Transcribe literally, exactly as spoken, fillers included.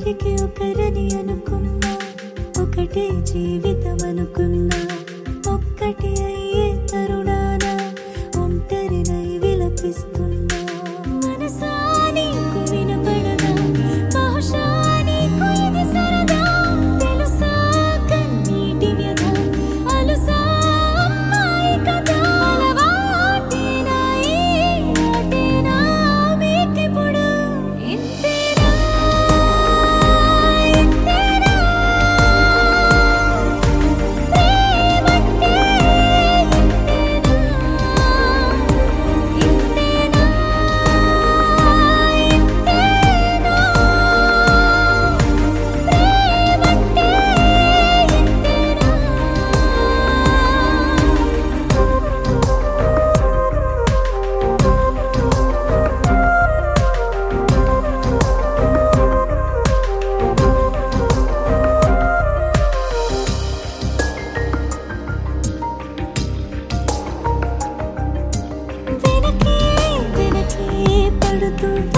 ఒకరికి ఒకరని అనుకున్నా, ఒకటే జీవితం అనుకున్నా, ఒక్కటి అయ్యే తరుణాన ఒంటరినై విలపిస్తున్నా. మనసా నీకు వినపడదా, బహుశా నీకు ఇది సరదా, తెలుసా కన్నీటి వ్యధ, అలుసా అమ్మాయి కథ. అలవాటేనా ఈ ఆటేనా మీకిప్పుడు ఇంతేనా ఇంతేనా ప్రేమంటే ఇంతేనా ఇంతేనా ఇంతేనా ప్రేమంటే వెనకే వెనకే పడుతూ